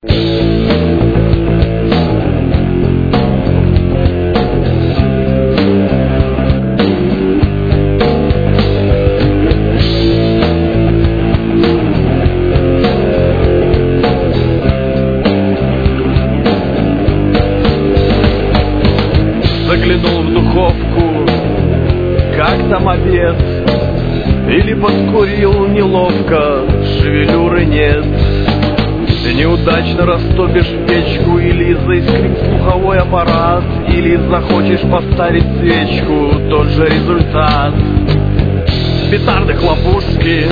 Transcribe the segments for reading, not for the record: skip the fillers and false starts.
Заглянул в духовку, как там обед, или подкурил неловко, шевелюры нет. Неудачно растопишь печку, или заискрит слуховой аппарат, или захочешь поставить свечку, тот же результат. Петарды, хлопушки,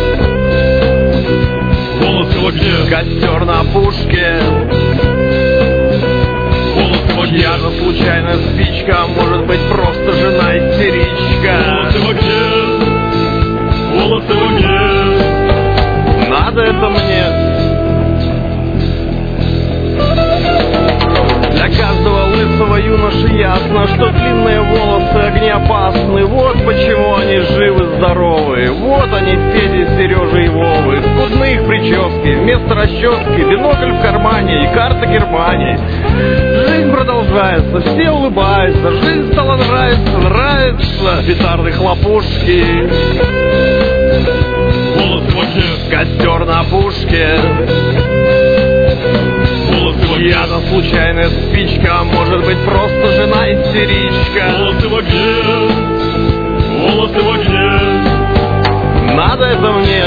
волосы в огне, костер на пушке. Я же случайная спичка, может быть просто жена истеричка. волосы в огне, волосы в огне. Надо это мне. Для каждого лысого юноши ясно, что длинные волосы огнеопасны. Вот почему они живы-здоровы. Вот они, Феди, Сережи и Вовы. Скудные их прически, вместо расчески бинокль в кармане и карта Германии. Жизнь продолжается, все улыбаются. Жизнь стала нравится. Петарды, хлопушки, Волосы в огне, костер на пушке. волосы в огне, Я-то случайная спичка, может быть просто жена истеричка. волосы в огне, волосы в огне. Надо это мне.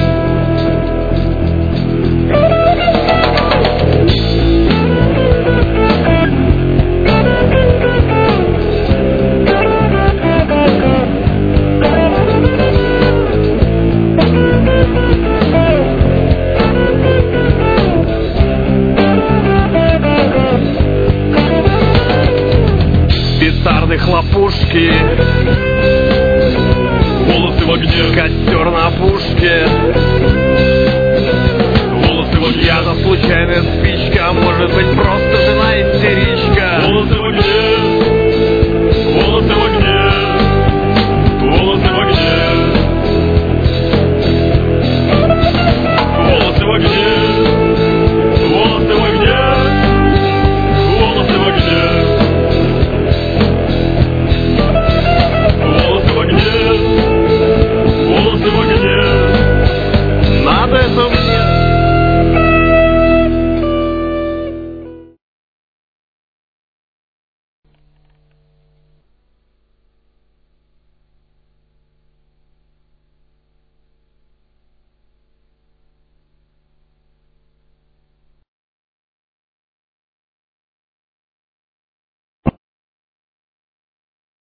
Петарды, хлопушки, волосы в огне, костер на пушке. волосы в огне, Я-то случайная спичка, может быть просто